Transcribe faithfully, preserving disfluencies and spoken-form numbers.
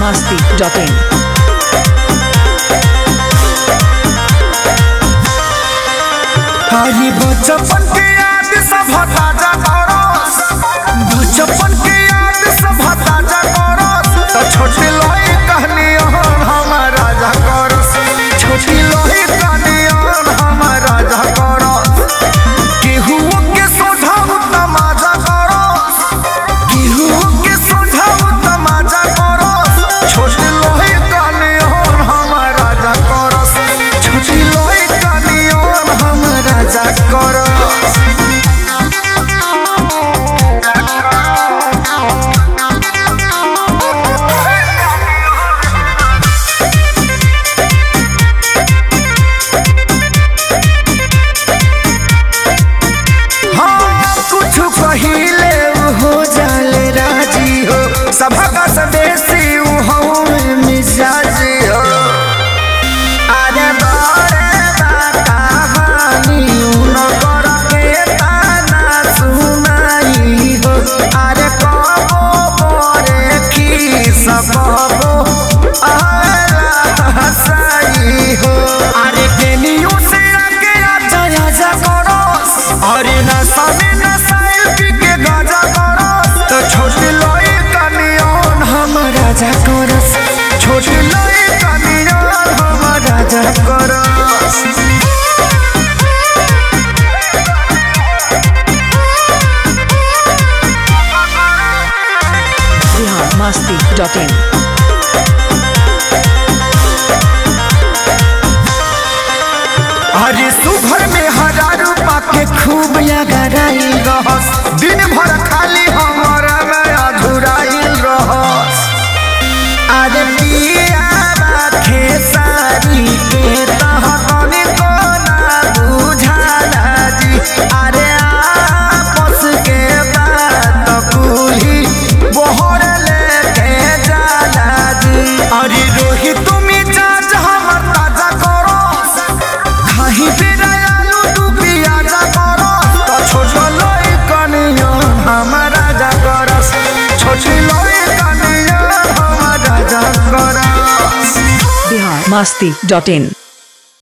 masti dot in. हरी बचपन के याद सब ताजा करस, बचपन के याद सब ताजा करस। तो छोटी लोई कहानियां हमार राजा करस, छोटी लोई कहानियां हमार राजा करस। केहू के सोझाऊ तमाजा करस, केहू के सोझाऊ तमाजा करस। छोटी लोई कहानियां हमार राजा करस, छोटी लोई कहानियां हमार राजा करस। पहिले हो जाले राजी हो, सभा का सदेशी हो मिजाजी हो। अरे बारे बा कहानी न कर के ताना सुनाई हो। अरे कबो बरे की सबो आला हसाई हो। अरे केनियो से आके आजा आजा करो, अरे ना सामने छोटी लोई कनियान हम राजा करस, छोटी लोई कनियान हम राजा करस। Bihar masti dot in. अरे सुभर में हजार पाके खूब लगाई रहस, दिन भर खाली हमारा में अधूराइल रहस। अरे पिया बाखे सारी के तहतनी को ना बुझाला जी। अरे आपस के बात कुली बोहर लेके जाला जी। अरे रोहित तुमी चाच हमर ताजा करो, खाही बेरा आलू डूबी आजा करो। तो छोटो लोई कनिया हमार राजा करस, छोटी लोई कनिया हमार राजा करस। Bihar masti dot in.